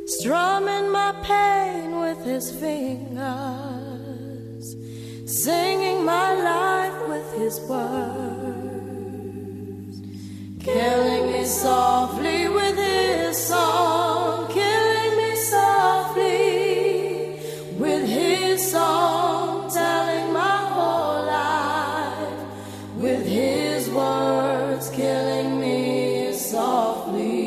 strumming my pain with his fingers, singing my life with his words, killing me softly with his song, killing me softly with his song, telling my whole life with his words, killing me softly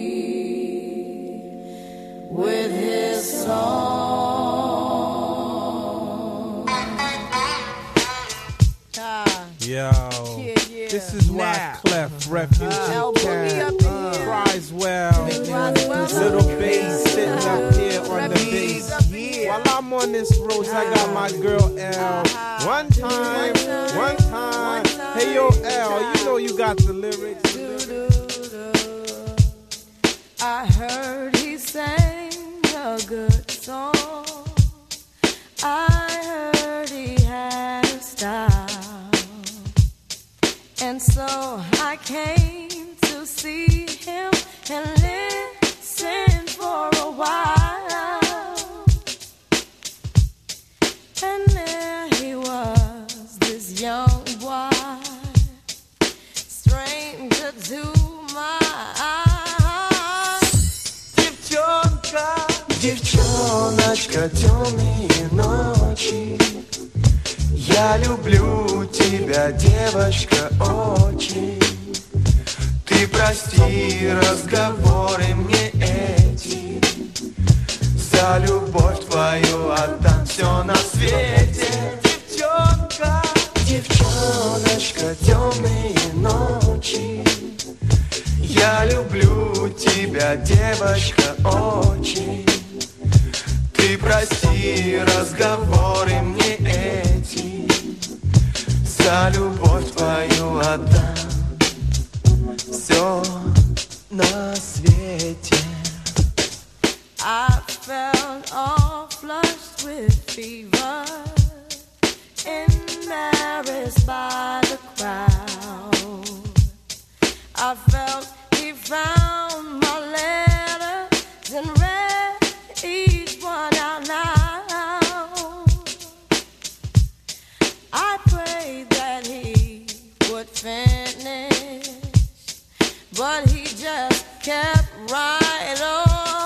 with his song. Yo, this is why Clef, Refugee Cat, cries well. Little bass sitting up here on the bass. While I'm on this road, I got my girl L. One time. Hey yo L, you know you got the lyrics. I heard he sang a good song. I heard he had a style, and so I came to see him and listen for a while. And there he was, this young boy, stranger to my eyes. Девчоночка, темные ночи, я люблю тебя, девочка, очень. Ты прости разговоры мне эти, за любовь твою отдам все на свете. Девчонка, девчоночка, темные ночи, я люблю тебя, девочка, очень. Ты прости разговоры мне эти, за любовь твою отдам все на свете. I felt all flushed with fever, embarrassed by the crowd. I felt he found my letters and read each one out loud. I prayed that he would finish, but he just kept right on.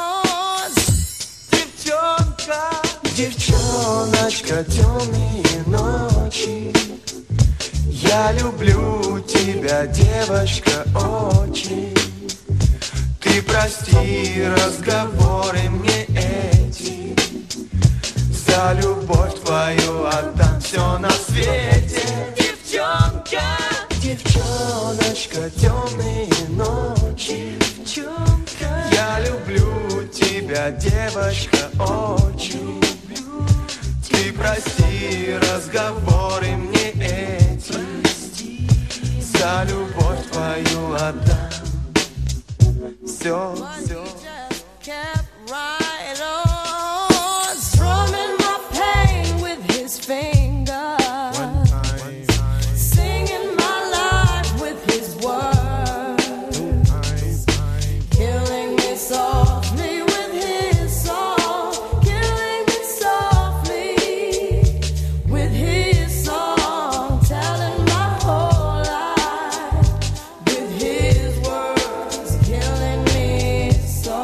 Девчонка, девчоночка, темные ночи, я люблю тебя, девочка, очень. Ты прости разговоры мне эти, за любовь твою отдам все на свете. Девчонка, девчоночка, темные ночи, я люблю тебя, девочка, очень. Ты прости разговоры мне эти, за любовь твою отдам все. Kept right on, strumming my pain with his fingers, singing my life with his words, killing me softly with his song, killing me softly with his song, telling my whole life with his words, killing me softly.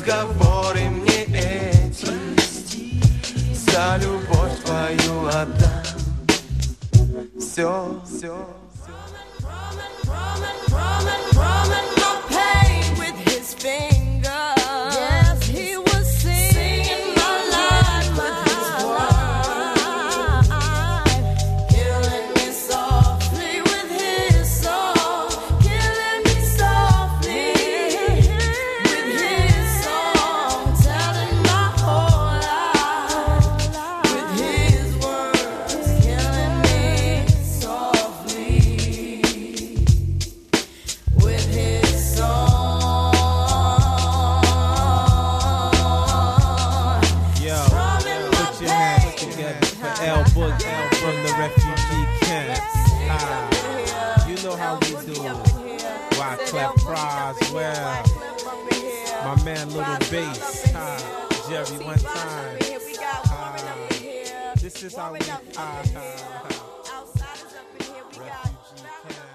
разговоры мне эти, за любовь твою отдам. Все, все. Yes, he was singing my life with his wife, killing me softly with his song, killing me softly with his song, telling my whole life with his words, killing me softly with his song. L Boogie from the refugee camp. You know how we do. Wyclef Croswell, my man Little Bass, Jerry one time. This is how we refugee camp.